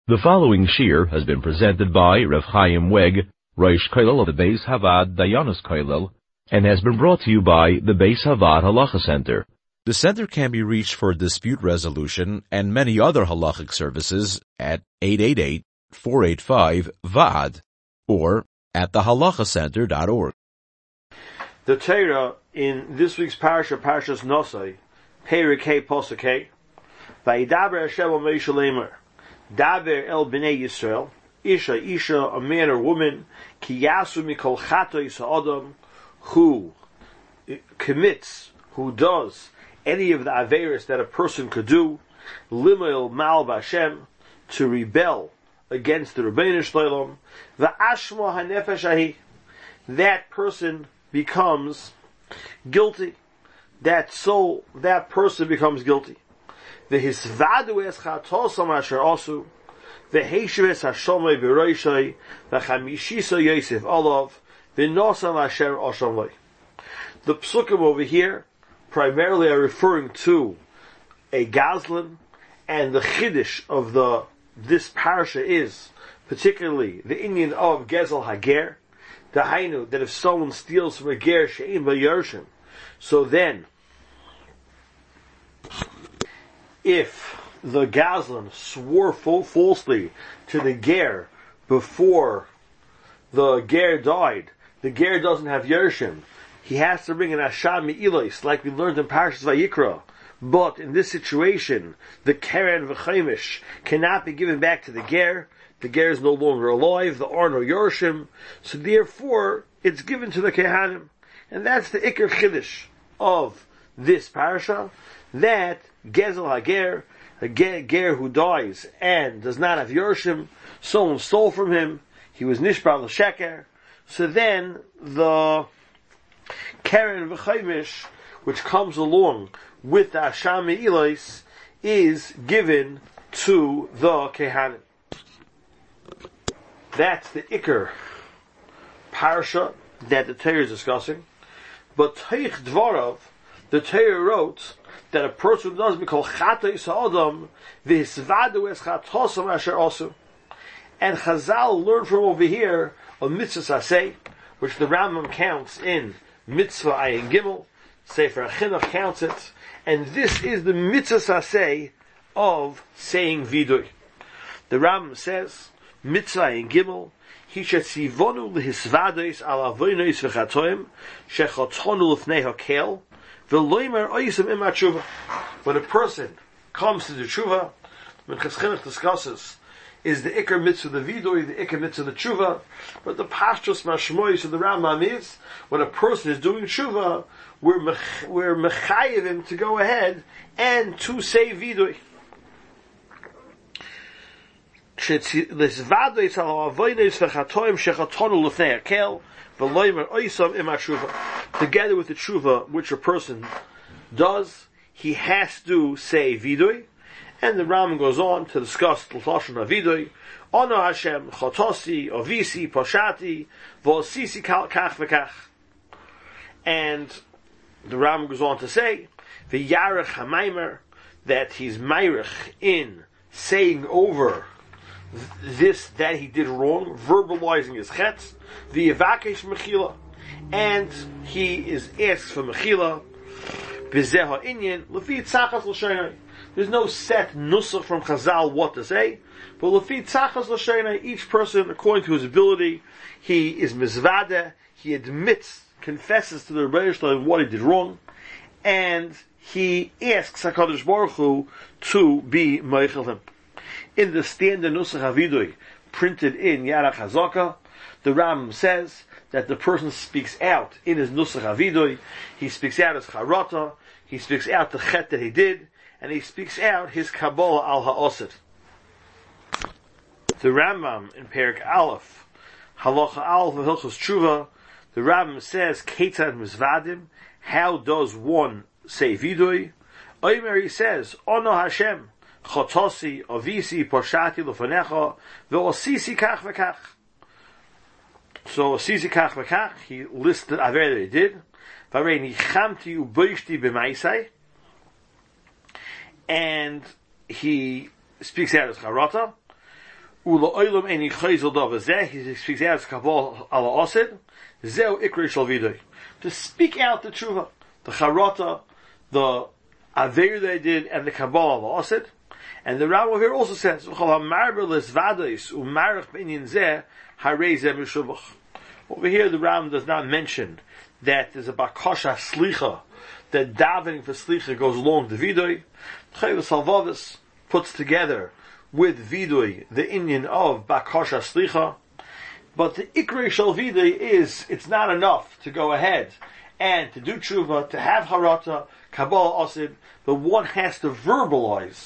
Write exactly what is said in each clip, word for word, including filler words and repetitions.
The following shir has been presented by Rav Chaim Weg, Rosh Kollel of the Beis Havad Dayanos Kollel, and has been brought to you by the Beis Havad Halacha Center. The center can be reached for dispute resolution and many other halachic services at eight eight eight, four eight five, V A D or at the halacha center dot org. The Torah in this week's parasha, Parashas Nosai, Perek Hey Posuk Hey, Vayidaber Hashem al Moshe Lamer, Daber el Bnei Yisrael, Isha, Isha, a man or woman, Ki Yasu Mikol Chatois Ha'adam, who commits, who does any of the Averis that a person could do, Limail Mal B'Hashem, to rebel against the Rebbeinu Shloim, V'ashmo HaNefesh Ahi, that person becomes guilty. That soul, that person becomes guilty. V'hisvadu es chatosam asher asu, v'heishiv es hashomei b'roishai, v'chamishisa yosef olav, v'nosam asher oshamlei. The psukim over here primarily are referring to a gazlan, and the chiddush of the this parasha is particularly the Indian of Gezel Hager, the Hainu, that if someone steals from a ger she'in b'yorshim, so then if the gazlan swore full, falsely to the ger before the ger died, the ger doesn't have yershim, he has to bring an asham mi'ilos, like we learned in Parashas Vayikra. But in this situation, the keren v'chaimish cannot be given back to the ger. The ger is no longer alive. The are no yorshim, so therefore it's given to the kehanim, and that's the ikar chiddush of this parasha. That gezel hager, a ger, ger who dies and does not have yorshim, someone stole from him, he was nishbar l'sheker. So then the keren v'chaimish, which comes along with the Asham Me'ilos, is given to the Kehanim. That's the Iker Parasha that the Torah is discussing. But Teich Dvarav, the Torah wrote that a person does be called Chatois Ha'adam, V'hisvadu es Chatosam Asher Asu. And Chazal learned from over here a Mitzvah Saseh, which the Rambam counts in Mitzvah Ayin Gimel, Sefer HaChinuch counts it, and this is the Mitzvah Saseh of saying Vidui. The Rambam says, Mitzvah Ayin Gimel, Hishatzivonu lehisvados al avonos v'chatoim, shechotonu l'fnei hakel, v'loimer oisem im hatshuva. When a person comes to the tshuva, when Chas Chinuch discusses, is the Iker Mitzvah the Vidui, the Iker Mitzvah the Tshuva, but the Pashtus Mashmois of the Rambam is, when a person is doing Tshuva, we're, mech, we're mechayev him to go ahead and to say Vidui. Together with the Tshuva, which a person does, he has to say Vidui. And the Rambam goes on to discuss L'Lashon HaVidui, Ono Hashem, Chotosi, Ovisi, Poshati, V'osisi kach v'kach. And the Rambam goes on to say, V'yarech HaMaimer, that he's Mayrech in saying over this, that he did wrong, verbalizing his chetz, V'yevakesh Mechila, and he is asked for Mechila, B'zeh ha'inyan, L'fi tzachas l'shaynai. There's no set nusach from Chazal what to say, but L'fi tzachas l'shaynai, each person, according to his ability, he is mizvadeh, he admits, confesses to the Rebbeinu Shloim what he did wrong, and he asks HaKadosh Baruch Hu to be meichel him. In the standard Nusach HaVidui, printed in Yarach HaZaka, the Rambam says that the person speaks out in his Nusach HaVidui, he speaks out his charata, he speaks out the chet that he did, and he speaks out his Kabbalah al Ha'osid. The Rambam in Perek Aleph, Halacha Aleph of Hilchos Tshuva, the Rambam says, Ketzad Mizvadim, how does one say Vidui? Omer, he says, Ono Hashem, Chotosi, Ovisi, Poshati, Lufanecha, Ve'osisi kach v'kach. So, Osisi kach v'kach, he listed Aver that he did. V'arei nichamti u'boishti b'maisai, and he speaks out his charata. Ula oilam eni chayzel dava zeh, he speaks out as kabal ala osid, zeu ikri shal vidui. To speak out the tshuva, the charata, the aver they did, and the kabal ala osid. And the Rambam here also says, over here the Rambam does not mention that there's a bakasha slicha, that davening for slicha goes along the vidui. Chovos Halevavos puts together with vidui the inyan of bakasha slicha, but the ikrei shel vidui is, it's not enough to go ahead and to do tshuva, to have harata, kabbalah asid, but one has to verbalize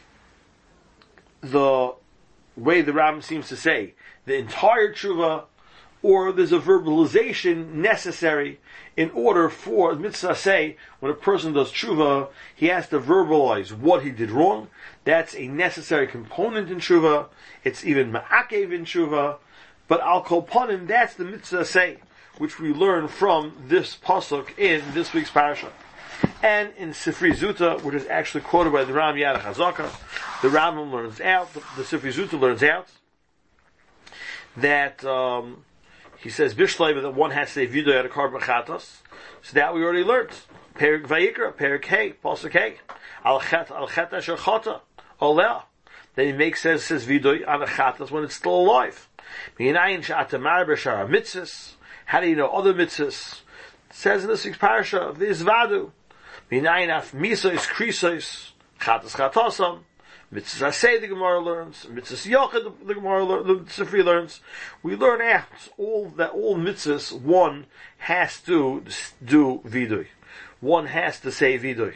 the way the Rambam seems to say, the entire tshuva, or there's a verbalization necessary in order for mitzvah say, when a person does tshuva, he has to verbalize what he did wrong. That's a necessary component in tshuva. It's even ma'akev in tshuva. But al kol panim, that's the mitzvah say, which we learn from this pasuk in this week's parasha. And in Sifri Zuta, which is actually quoted by the Ram Yad Chazaka, the Rambam learns out, the, the Sifri Zuta learns out, that, um, he says, Bishleiva, that one has to say Vidoy at a carbon chatos. So that we already learned. Perik Vayikra, Perik Hey, Pasuk Hey, Al Chet, Al Chet Asher Chata, Oleh. Then he makes, says, says Vidoy on a chatos when it's still alive. Minayin Sha'atamar B'Shara Mitzvahs. How do you know other mitzvahs? It says in this week's parasha, V'izvadu. Minayin af misos krisos chatas chatasam. Mitzvah say the Gemara learns. Mitzvah yochid the Gemara learns. The Sifri learns. We learn out all that all mitzvahs one has to do vidui. One has to say vidui.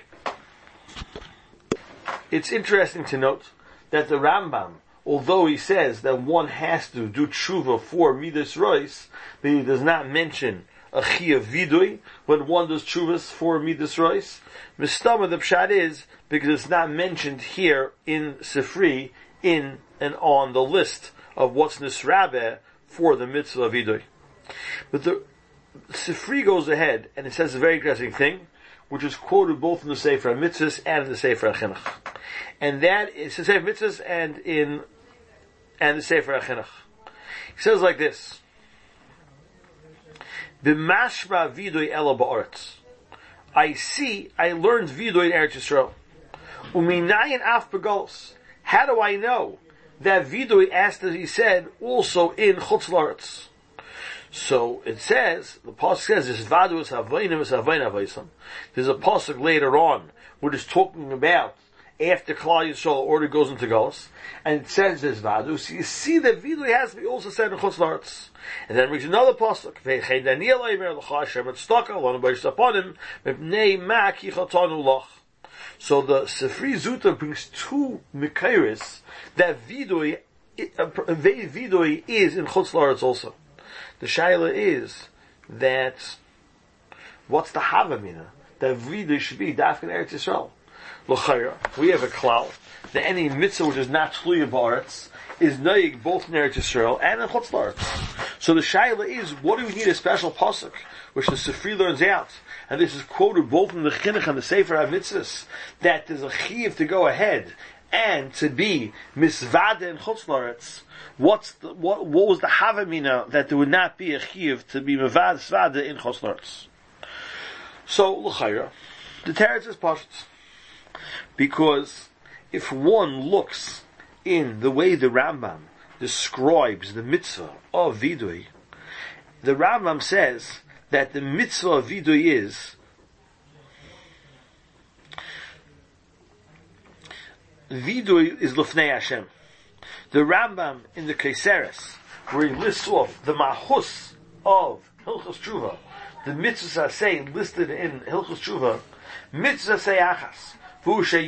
It's interesting to note that the Rambam, although he says that one has to do tshuva for midas rois, but he does not mention a chiyuv vidui when one does tshuvas for midas rois. Mistama, the pshat is because it's not mentioned here in Sifri, in and on the list of what's nisrabeh for the mitzvah of vidui. But the Sifri goes ahead and it says a very interesting thing, which is quoted both in the Sefer HaMitzvahs and in the Sefer HaChinuch. And that is the Sefer HaMitzvahs and in and the Sefer HaChinuch. He says like this: B'mashma vidui ela ba'aretz. I see, I learned vidui in Eretz Yisrael. Uminayin af begolos. How do I know that vidui, as he said, also in Chutz La'aretz? So it says, the pasuk says, "This vadu is havayim is havayim havayim." There's a pasuk later on which is talking about after Klal Yisrael order goes into Galus, and it says this vadu. So you see that vidui has to be also said in Chutz La'aretz. And then reads another pasuk. Ve'chein Daniel Eimer l'cha Hashem et staka l'anu b'yish upon him mepnei ma ki chatanu lach. So the Sifri Zuta brings two mikairis that vidui vidui is in Chutz La'aretz also. The shaila is that what's the havamina that vidui should be dafkin Eretz Yisrael. L'chayra, we have a klal that any mitzvah which is not tluya ba'aretz is noyig both in Eretz Yisrael and in Chutz La'aretz. So the shaila is, what do we need a special pasuk, which the Sifri learns out, and this is quoted both in the Chinuch and the Sefer HaMitzvahs, that there's a chiyuv to go ahead and to be misvada in Chutz La'aretz. What's the, what, what was the havamina that there would not be a chiyuv to be misvada in Chutz La'aretz? So l'chayra, the teretz is pashut, because if one looks in the way the Rambam describes the mitzvah of vidui, the Rambam says that the mitzvah of vidui is vidui is lufnei Hashem. The Rambam in the Kaiseres, where he lists off the mahus of Hilchos Tshuva, the mitzvahs say listed in Hilchos Tshuva, mitzvah say achas. Vidui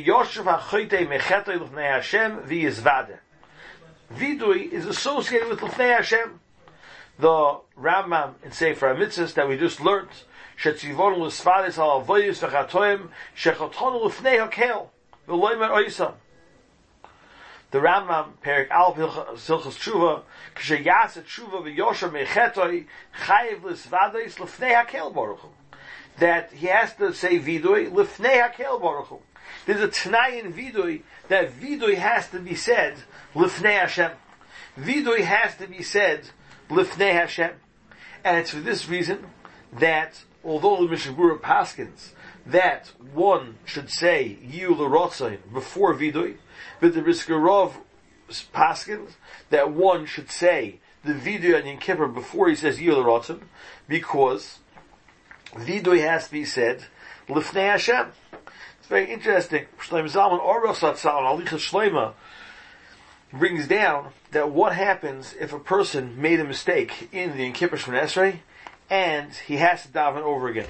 is associated with Lefnei Hashem. The Rambam in Sefer HaMitzvahs that we just learned, shetzivonu l'svadis al avoyis v'chatoim shechotonu l'fnei hakel v'loimer oisam. The Rambam Perik Al Hilchos Tshuva k'sheyas tshuva v'yosher mechetoi chayiv l'svadis l'fnei hakel baruch hu. That he has to say vidui l'fnei hakel baruch hu. There's a Tanai in vidui that vidui has to be said l'fnei Hashem. Vidui has to be said Lifnei Hashem. And it's for this reason that, although the Mishnah Berurah paskins that one should say Yiyu L'Rotzain before Vidui, but the Brisker Rov paskins that one should say the Vidui on Yom Kippur before he says Yiyu L'Rotzain, because Vidui has to be said Lifnei Hashem. It's very interesting. Shlomo Zalman Oros Zatzal Alichas Shlomo brings down that what happens if a person made a mistake in the Yom Kippur Shemona Esrei and he has to daven over again.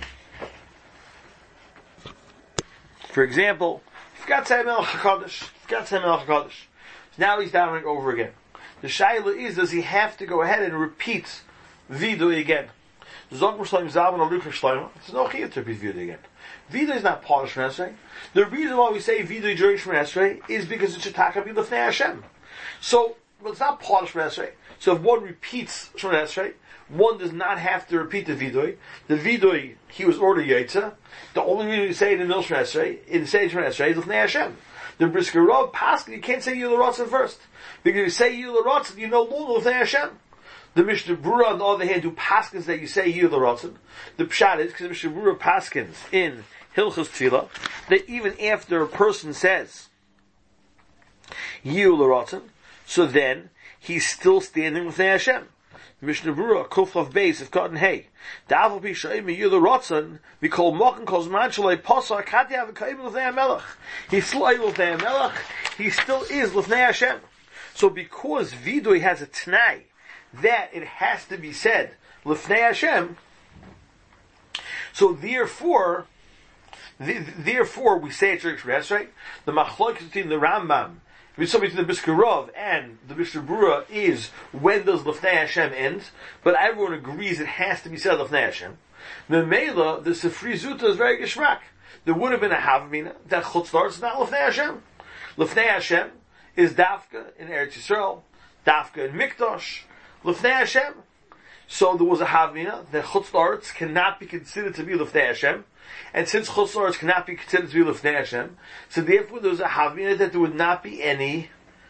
For example, he forgot to say Melech HaKadosh, forgot to say Melech HaKadosh. Now he's davening over again. The shaila is, does he have to go ahead and repeat Vidui again? Zog Shlomo Zalman Alichas Shlomo, it's no chiyuv to repeat Vidui again. Vidui is not part of Shemona Esrei. The reason why we say Vidui during Shemona Esrei is because it should taka be Lifnei Hashem. So, well, it's not part of Shemona Esrei. So if one repeats Shemona Esrei, one does not have to repeat the Vidui. The Vidui, he was already Yetza. The only reason you say it in the Mil Shemona Esrei, in the Seder Shemona Esrei, is Lifnei Hashem. The Brisker Rov Paskin, you can't say Yiyu L'Rotzain first. Because if you say Yiyu L'Rotzain, you no longer Lifnei Hashem. The Mishnah Berurah, on the other hand, who paskins that you say Yiyu L'Rotzain, the Pshat is, because the Mishnah Berurah paskins in Hilchos Tefillah, that even after a person says Yiyu L'Rotzain, so then he's still standing with Hashem. Mishnah Berurah, Kuflav Beis of Cotton Hay. Da'avu B'Shaim Yiyu L'Rotzain, we call Mochen Kozman Shalei Pasar Kati Avakayim L'Fnei HaMelech. He's still L'Fnei HaMelech. He still is L'Fnei Hashem. So because Vidui has a T'nai that it has to be said L'Fnei Hashem, so therefore, the, therefore we say it during Shemona Esrei. The machlokes between the Rambam, something to the Brisker Rov and the Mishnah Berurah is when does Lifnei Hashem end? But everyone agrees it has to be said Lifnei Hashem. Memela, the Sifri Zuta is very geshmak. There would have been a Havamina that Chutz La'aretz is not Lifnei Hashem. Lifnei Hashem is Dafka in Eretz Yisrael, Dafka in Mikdash, Lifnei Hashem. So there was a Havamina that Chutz La'aretz cannot be considered to be Lifnei Hashem. And since Chutz La'aretz cannot be considered to be Lifnei Hashem, so therefore there was a Havamina that there would not be any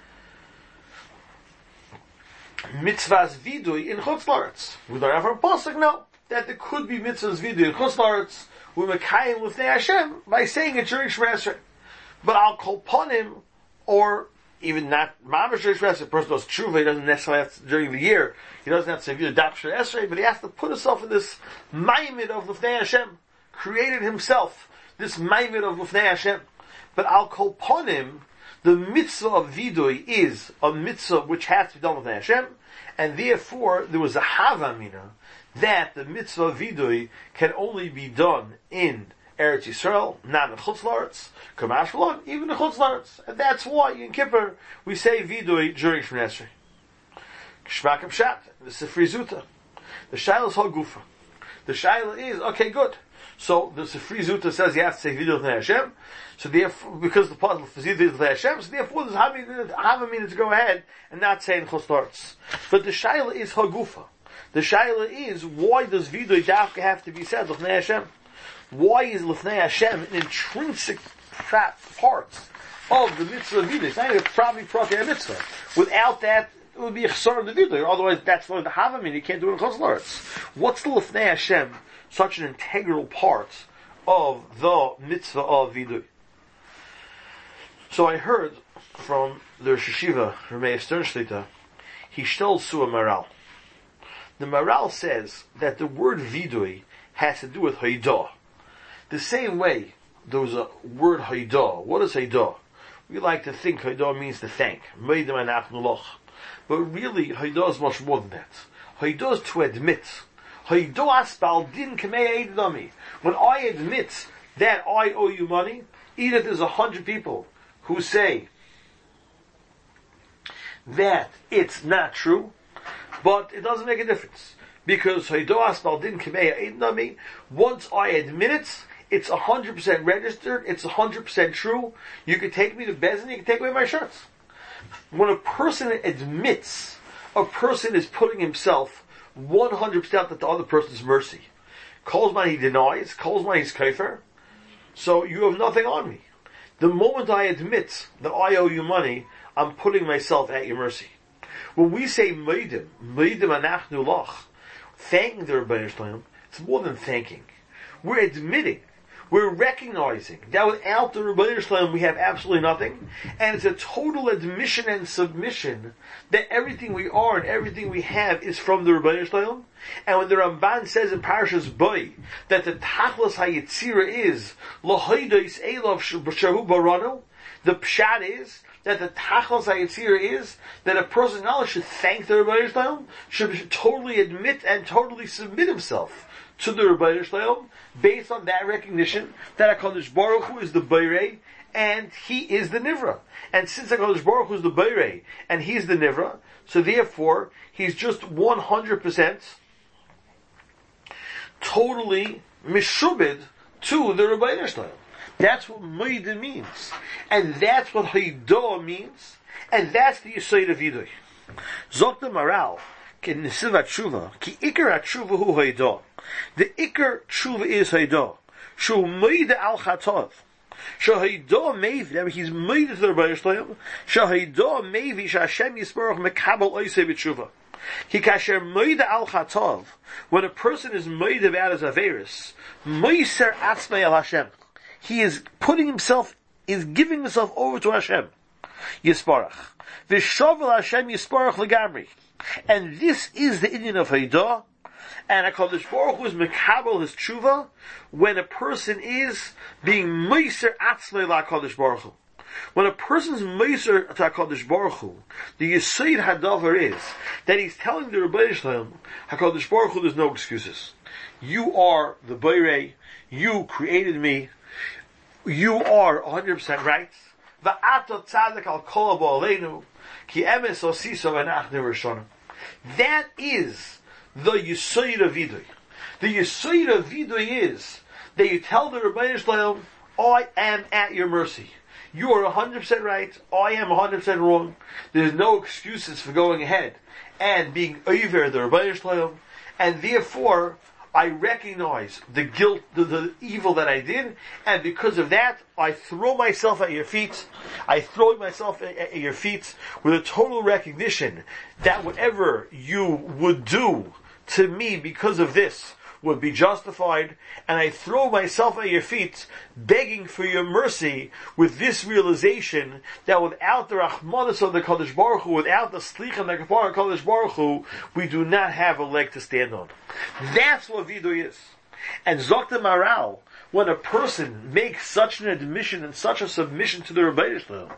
mitzvahs vidui in Chutz La'aretz. We don't have a pasuk, no, that there could be mitzvahs vidui in Chutz La'aretz. We mekayim Lifnei Hashem by saying it during Shemona Esrei. But I'll call upon him, or even not mamash during Shemona Esrei. A person does tshuva, he doesn't necessarily have to, during the year, he doesn't have to say vidui daf Shemona Esrei, but he has to put himself in this maimid of Lifnei Hashem. Created himself this maimid of Lifnei Hashem. But I'll call upon him, the mitzvah of vidui is a mitzvah which has to be done with Hashem, and therefore there was a havamina that the mitzvah of vidui can only be done in Eretz Yisrael, not in Chutz La'aretz, Kamash V'lon, even in Chutz La'aretz. And that's why in Kippur we say vidui during Shemona Esrei. K'shmak Pshat, the Sifri Zuta. The Shaila is Hagufa. The Shaila is, okay, good. So the Sifri Zuta says you have to say Vidui L'Fnei Hashem. So therefore, because the part of Vidui L'Fnei Hashem, so therefore there's Havamina to go ahead and not say in Chutz La'aretz. But the Shaila is Hagufa. The Shaila is, why does Vidui Dafka have to be said L'Fnei Hashem? Why is L'Fnei Hashem an intrinsic part of the mitzvah of Vidui? It's not even probably proper mitzvah. Without that, it would be a chesar of the Vidui. Otherwise, that's not the Havamina. You can't do it in Chutz La'aretz. What's the L'Fnei Hashem? Such an integral part of the mitzvah of Vidui. So I heard from the Rosh Hashiva, Rameh Stern Shlita, he shtel Sua Maral. The Maral says that the word Vidui has to do with Haidah. The same way there was a word Haidah. What is Haidah? We like to think Haidah means to thank. But really, Haidah is much more than that. Haidah is to admit. When I admit that I owe you money, even if there's a hundred people who say that it's not true, but it doesn't make a difference. Because once I admit it, it's a hundred percent registered, it's a hundred percent true. You can take me to Bezin, you can take away my shirts. When a person admits, a person is putting himself one hundred percent at the other person's mercy. Kolzman he denies, Kolzman he's kafir, so you have nothing on me. The moment I admit that I owe you money, I'm putting myself at your mercy. When we say Meidim, Meidim Anachnu Lach, thanking the Rebbeinu Shalom, it's more than thanking. We're admitting, we're recognizing that without the Rebbeinu Shalom we have absolutely nothing, and it's a total admission and submission that everything we are and everything we have is from the Rebbeinu Shalom. And when the Ramban says in Parashas Boi that the Tachlos HaYetzira is L'hoidos Elav Shahu Baranu, the Pshat is that the Tachlos HaYetzira is that a person not only should thank the Rebbeinu Shalom, should totally admit and totally submit himself to the Rebbeinu Shalom based on that recognition that HaKadosh Baruch Hu is the Beirei and he is the Nivra. And since HaKadosh Baruch Hu is the Beirei and he is the Nivra, so therefore he's just one hundred percent totally mishubed to the Rebbeinu Shalom. That's what Moedim means. And that's what Haidah means. And that's the Yisayid of Yidoy. Zok the Maral, ki Nesiv HaTshuva, ki Iker HaTshuva hu Haidah. The Iker Tshuva is Haidah. Shu Moedah al Chatov. Shu Haidah Mevi, that he's Moedah to the Rebbeinu Shalom. Shu Haidah Mevi, Shu Hashem Yisbarach Mekabel Oisei B'Tshuva. Ki kasher Moedah al Chatov, when a person is Moedah about his Averis, Moiser Atzmei al Hashem. He is putting himself, is giving himself over to Hashem. Yisparach. V'shovel Hashem Yisparach legamri. And this is the Indian of Haidah. And HaKadosh Baruch Hu is mekabel his tshuva when a person is being meiser atzmei LaKadosh Baruch Hu. When a person's meiser to HaKadosh Baruch Hu, the Yesod Hadavar is that he's telling the Rebbeinu Shalom, HaKadosh Baruch Hu, there's no excuses. You are the Beirei. You created me. You are one hundred percent right. Va'ato tzadik al kol ha'bo'aleinu, ki emes osiso v'nachnu rishonu. That is the Yesod of Vidoy. The Yesod of Vidoy is that you tell the Rebbeinu Shalom, I am at your mercy. You are one hundred percent right. I am one hundred percent wrong. There's no excuses for going ahead and being over the Rebbeinu Shalom, and therefore I recognize the guilt, the, the evil that I did, and because of that, I throw myself at your feet. I throw myself at, at your feet with a total recognition that whatever you would do to me because of this would be justified, and I throw myself at your feet, begging for your mercy, with this realization that without the Rahmanas of the Kadosh Baruch Hu, without the Slicha and the Kapara Kadosh Baruch Hu, we do not have a leg to stand on. That's what Vidoy is. And Zokta Maral, when a person makes such an admission and such a submission to the Rebbeinu Shalom,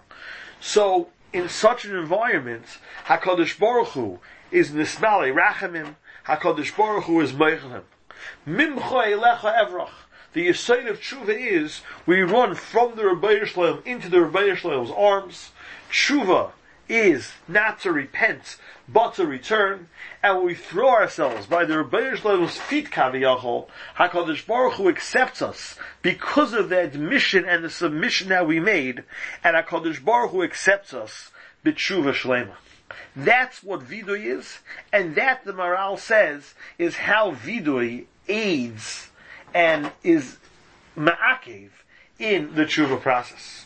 so in such an environment, HaKadosh Baruch Hu is Nismali Rachamim, HaKadosh Baruch Hu is Meichelim. Mimcha elecha evrach. The Yesod of Tshuva is we run from the Rebbeinu Shalom into the Rebbeinu Shalom's arms. Tshuva is not to repent, but to return. And when we throw ourselves by the Rebbeinu Shalom's feet, Kaviyachol, HaKadosh Baruch Hu accepts us because of the admission and the submission that we made, and HaKadosh Baruch Hu accepts us b'tshuva shlema. That's what Vidoy is, and that, the Maral says, is how Vidoy aids and is ma'akev in the tshuva process.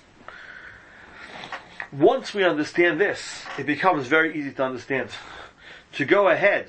Once we understand this, it becomes very easy to understand. To go ahead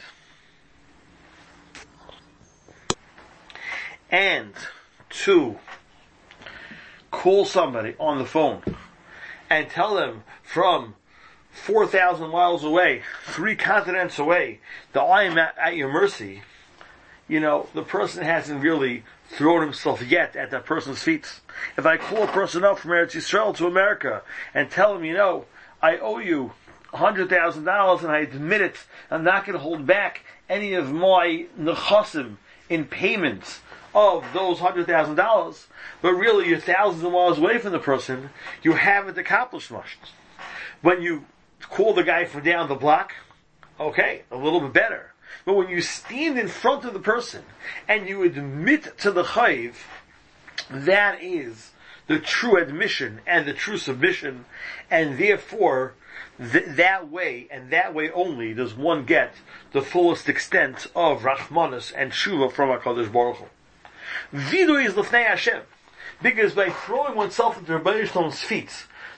and to call somebody on the phone and tell them from four thousand miles away, three continents away, that I am at, at your mercy, you know, the person hasn't really thrown himself yet at that person's feet. If I call a person up from Eretz Yisrael to America and tell him, you know, I owe you one hundred thousand dollars and I admit it, I'm not going to hold back any of my nechasim in payment of those one hundred thousand dollars, but really you're thousands of miles away from the person, you haven't accomplished much. When you call the guy from down the block, okay, a little bit better. But when you stand in front of the person and you admit to the chayiv, that is the true admission and the true submission, and therefore th- that way and that way only does one get the fullest extent of Rachmanis and Tshuva from HaKadosh Baruch Hu. Vidoy is l'fnei Hashem, because by throwing oneself into Rebbeinu Shalom's feet,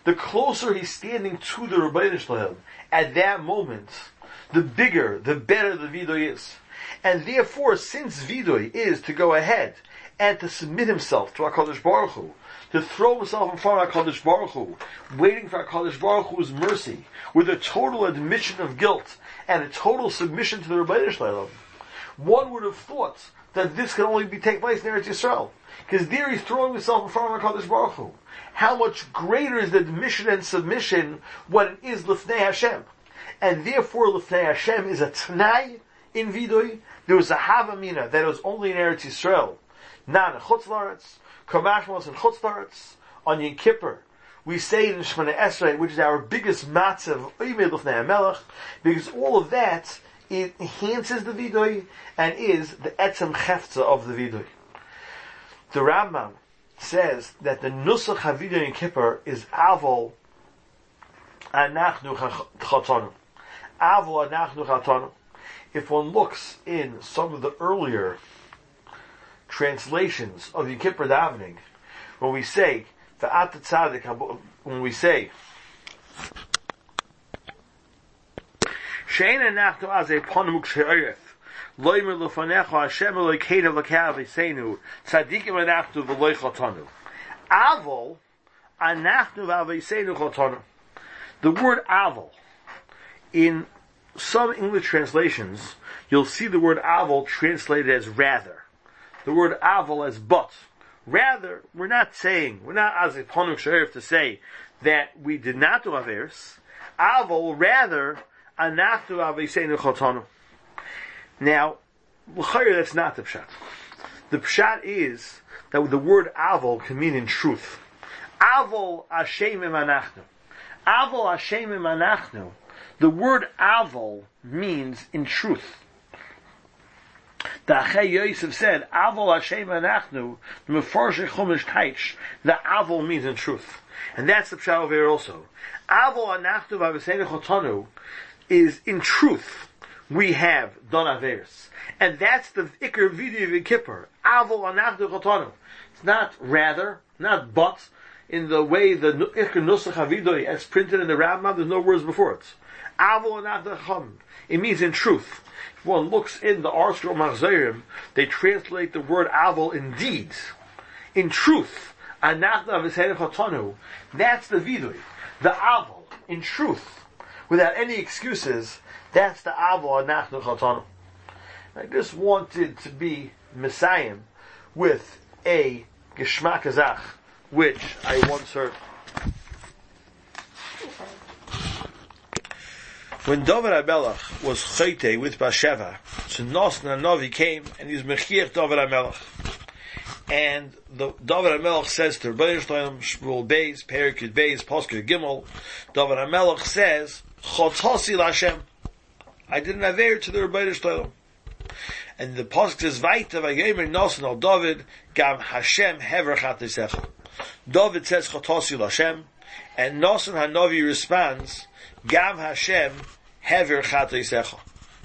the closer he's standing to the Rebbeinu Shalom, at that moment, the bigger, the better the Vidoy is. And therefore, since Vidoy is to go ahead and to submit himself to HaKadosh Baruch Hu, to throw himself in front of HaKadosh Baruch Hu, waiting for HaKadosh Baruch Hu's mercy, with a total admission of guilt and a total submission to the Rebbeinu Shalom, one would have thought that this can only be take place in Eretz Yisrael. Because there he's throwing himself in front of HaKadosh Baruch Hu. How much greater is the admission and submission when it is Lifnei Hashem. And therefore Lifnei Hashem is a T'nai in Vidoy. There was a Havamina that was only in Eretz Yisrael, not in Chutz La'aretz. Kamashmos in Chutz La'aretz. On Yom Kippur, we say it in Shemona Esrei, which is our biggest matzav, Oimei Lifnei HaMelech, because all of that, it enhances the Vidoy and is the Etzem Chefza of the Vidoy. The Rambam says that the Nusach HaVidoy in Kippur is Avol Anachnu Chatonu. Avol Anachnu Chatonu. If one looks in some of the earlier translations of the Kippur davening, when we say V'at Tzadik, when we say Shein Anachnu Azei Ponimuk She'oref Loimer Lufanecha Hashem Elokeinu L'Kav Eseinu Tzadikim Anachnu V'Loi Chatonu. Avol Anachnu V'Aveseinu Chatonu. The word Avol, in some English translations, you'll see the word Avol translated as rather. The word Avol as but. Rather, we're not saying, we're not as a Ponuk She'oref to say that we did not do Averis. Avol, rather, Anachnu V'Aveseinu Chatonu. Now, l'chayr, that's not the pshat. The pshat is that the word avol can mean in truth. Avol Hashem emanachnu. Avol Hashem emanachnu. The word avol means in truth. The Achei Yosef said, avol Hashem emanachnu, the Mefarshei Chumash Taich, the avol means in truth. And that's the pshat over here also. Avol anachnu v'aveseinu chotanu is in truth. We have done Averis. And that's the Iker Vidoy of Kippur. Avol Anachnu Chatonu. It's not rather, not but, in the way the Iker Nusach HaVidoy as printed in the Rambam, there's no words before it. Avol Anachnu Chatonu. It means in truth. If one looks in the Arshur Machzorim, they translate the word Avol indeed. In truth. Anachnu Aveseinu Chatonu. That's the Vidoy. The Avol. In truth. Without any excuses. That's the Avol Anachnu Chatonu. I just wanted to be Messiah with a Geshmak Azach, which I once heard. When David HaMelech was Chayte with Bathsheba, so Nosna Novi came and he was Mechiach David HaMelech. And the David HaMelech says to Rebbeinu Shalom, Shmuel Beis, Perikut Beis, Posker Gimel, David HaMelech says, Chotasi L'Hashem. I did an aver to the Rebbeinu Shalom. And the pasuk says, "Vayta vayomer Nasan al David gam Hashem hever chatisecha." David says, "Chotasi l'Hashem," and Nasan Hanavi responds, "Gam Hashem hever chatisecha."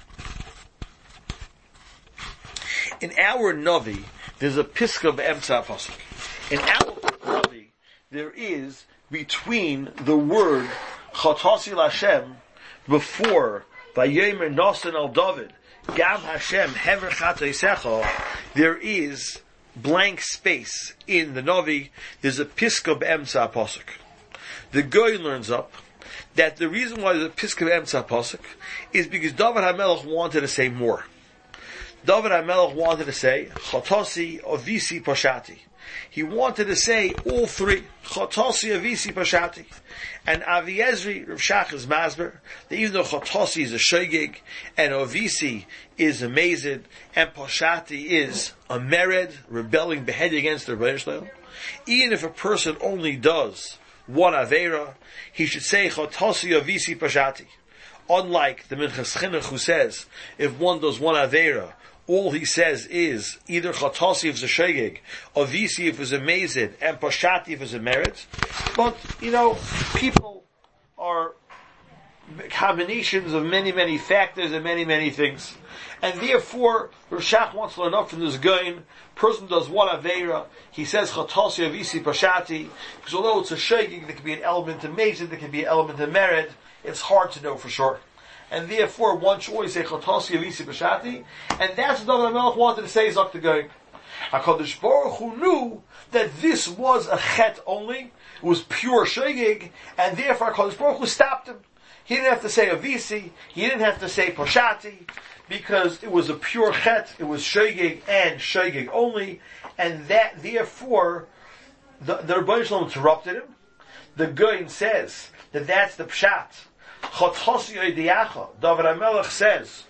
In our Navi, there's a piska be'emtza pasuk. In our Navi, there is between the word Chotasi l'Hashem before Vayomer Nasan al David, Gam Hashem Hever Chatoisecha, there is blank space in the Navi. There's a Piska B'emtza Pasuk. The Goy learns up that the reason why there's a Piska B'emtza Pasuk is because David HaMelech wanted to say more. David HaMelech wanted to say Chatosi Avisi Pashati. He wanted to say all three. Chotasi, Avisi, Pashati. And Aviezri, Rav Shach is Masber, that even though Chotasi is a Shogeg, and Avisi is a Mazid, and Pashati is a Mered, rebelling, beheading against the Rebbeinu Shalom, even if a person only does one Avera, he should say Chotasi, Avisi, Pashati. Unlike the Minchas Chinuch who says, if one does one Avera, all he says is either Chatasi if it's a Shegeg, Avisi if it's a Mazid, and Pashati if it's a Merit. But, you know, people are combinations of many, many factors and many, many things. And therefore, Rashach wants to learn up from this gain. Person does one Aveira, he says Chatasi Avisi Pashati, because although it's a shaking, there can be an element of Mezid, there can be an element of merit, it's hard to know for sure. And therefore, one should always say Chatasi Avisi Pashati, and that's what David HaMelech wanted to say Zok the Gain. HaKadosh Baruch Hu knew that this was a chet only, it was pure shegig, and therefore HaKadosh Baruch Hu stopped him. He didn't have to say Avisi, he didn't have to say Pashati, because it was a pure chet, it was shegig and shegig only, and that therefore the, the Rebbeinu Shalom interrupted him. The Goyin says that that's the pshat. Chatasi Oidiacha. David HaMelech says,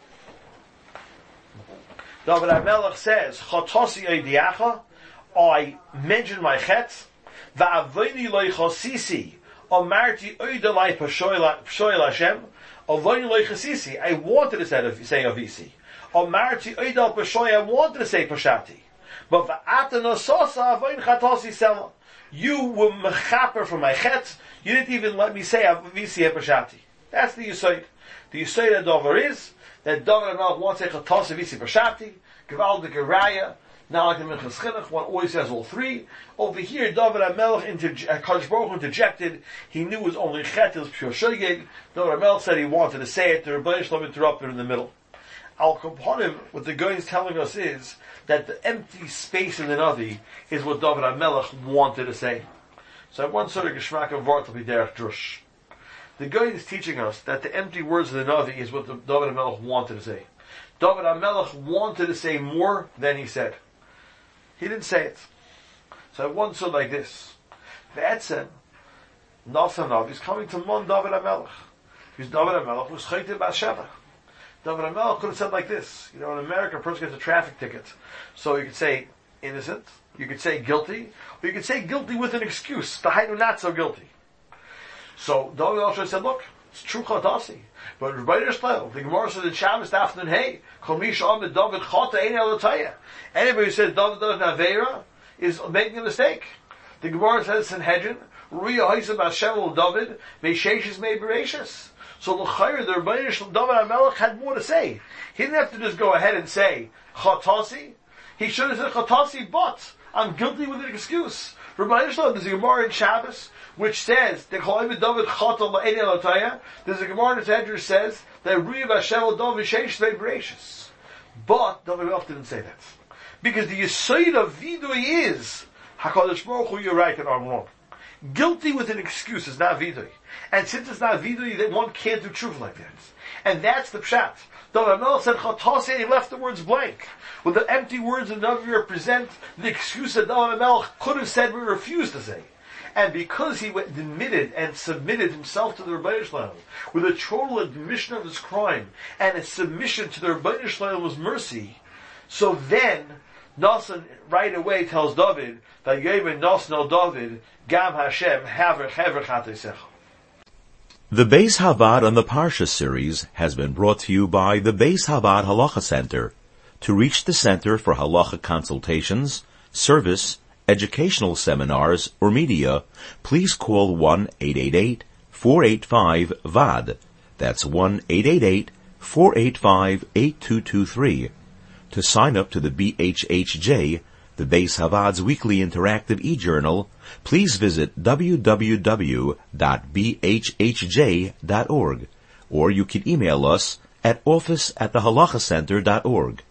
David HaMelech says, Chatasi Oidiacha, I mentioned my chet, Va'avoini loy chasisi, Omarti Oidalai Pashoil Hashem, I wanted to say, say Avisi. Omarti Oidal Pashoy, I wanted to say Pashati. But Va'atana Sosa Avoin Chatasi Sela. You were mechaper for my chet, you didn't even let me say Avisi and Pashati. That's the Yisayid. The Yisayid of Dover is that David HaMelech wants to say Chatasi Avisi Pashati, Gival de Geraya, now like the Minchas Chinuch, one always has all three. Over here, David HaMelech, interj- Kadosh Baruch Hu interjected. He knew it was only chet, it was pure shegeg. David HaMelech said he wanted to say it. The Rebbeinu Shalom interrupted in the middle. Al Kaponim, what the Goyin is telling us is that the empty space in the Navi is what David HaMelech wanted to say. So I have one sort of Geshmak of Vart will be derech drush. The Goyin is teaching us that the empty words of the Navi is what the David HaMelech wanted to say. David HaMelech wanted to say more than he said. He didn't say it. So I once said like this. Ve'etzem, Nasa Navi is coming to Mon David HaMelech. Because David HaMelech was Chayte Ba'Sheva. David HaMelech could have said like this. You know, in America, a person gets a traffic ticket. So you could say innocent, you could say guilty, or you could say guilty with an excuse. The Hainu not so guilty. So David HaMelech said, look, it's true Chatasi. But Rebbeinu Shalom, the Gemara says in Shabbos afternoon, hey, Kol Misha Amid David Chata Ein Elataya. Anybody who says David does an Aveira is making a mistake. The Gemara says in Hedron, Ruya Haisa Bashem David, Meisheshes Mei Bereshis. So l'chayr, the Rebbeinu Shalom, David HaMelech had more to say. He didn't have to just go ahead and say Chatasi. He should have said Chatasi, but I'm guilty with an excuse. Rebbeinu Shalom, there's a Gemara in Shabbos which says that David Chata Ein Elataya. There's a Gemara in Hedron says that Ruya Bashem David Meisheshes Mei Bereshis. But David HaMelech didn't say that. Because the Yesod of Vidui is, HaKadosh Baruch Hu, you're right and I'm wrong. Guilty with an excuse is not Vidui. And since it's not Vidui, then one can't do truth like that. And that's the pshat. David HaMelech said Chatasi, and he left the words blank. Well, the empty words of Navi represent the excuse that David HaMelech could have said but refused to say. And because he went, admitted and submitted himself to the Rebbeinu Shalom with a total admission of his crime and a submission to the Rebbeinu Shalom's mercy, so then Nasan right away tells David that Yemen Nasan al David Gam Hashem Haver Haver Chateisecha. The Beis Havad on the Parsha series has been brought to you by the Beis Havad Halacha Center. To reach the Center for Halacha consultations, service, educational seminars, or media, please call one eight eight eight, four eight five, V A D. That's one eight eight eight, four eight five, eight two two three. To sign up to the B H H J, the Beis Havad's weekly interactive e-journal, please visit w w w dot b h h j dot org, or you can email us at office at the halacha center dot org.